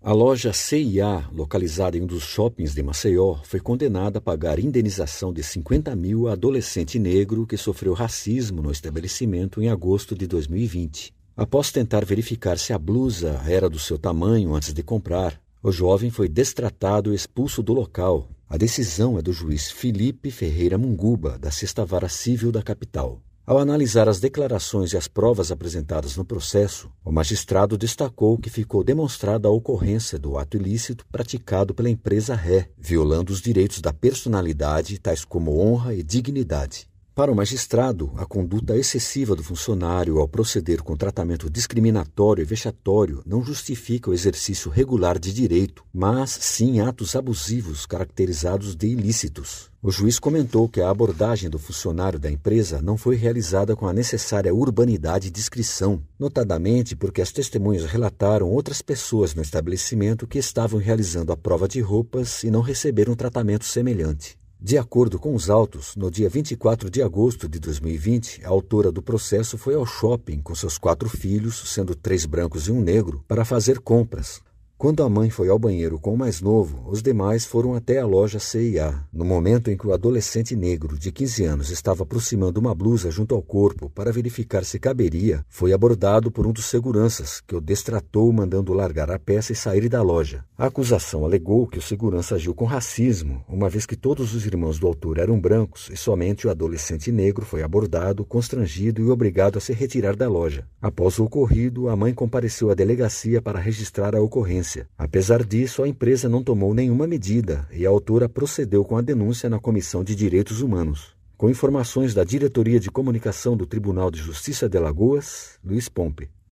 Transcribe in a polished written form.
A loja C&A, localizada em um dos shoppings de Maceió, foi condenada a pagar indenização de 50 mil a adolescente negro que sofreu racismo no estabelecimento em agosto de 2020. Após tentar verificar se a blusa era do seu tamanho antes de comprar, o jovem foi destratado e expulso do local. A decisão é do juiz Felipe Ferreira Munguba, da 6ª Vara Civil da capital. Ao analisar as declarações e as provas apresentadas no processo, o magistrado destacou que ficou demonstrada a ocorrência do ato ilícito praticado pela empresa Ré, violando os direitos da personalidade, tais como honra e dignidade. Para o magistrado, a conduta excessiva do funcionário ao proceder com tratamento discriminatório e vexatório não justifica o exercício regular de direito, mas sim atos abusivos caracterizados de ilícitos. O juiz comentou que a abordagem do funcionário da empresa não foi realizada com a necessária urbanidade e discrição, notadamente porque as testemunhas relataram outras pessoas no estabelecimento que estavam realizando a prova de roupas e não receberam tratamento semelhante. De acordo com os autos, no dia 24 de agosto de 2020, a autora do processo foi ao shopping com seus 4 filhos, sendo 3 brancos e 1 negro, para fazer compras. Quando a mãe foi ao banheiro com o mais novo, os demais foram até a loja C&A. No momento em que o adolescente negro, de 15 anos, estava aproximando uma blusa junto ao corpo para verificar se caberia, foi abordado por um dos seguranças, que o destratou mandando largar a peça e sair da loja. A acusação alegou que o segurança agiu com racismo, uma vez que todos os irmãos do autor eram brancos e somente o adolescente negro foi abordado, constrangido e obrigado a se retirar da loja. Após o ocorrido, a mãe compareceu à delegacia para registrar a ocorrência. Apesar disso, a empresa não tomou nenhuma medida e a autora procedeu com a denúncia na Comissão de Direitos Humanos. Com informações da Diretoria de Comunicação do Tribunal de Justiça de Alagoas, Luiz Pompe.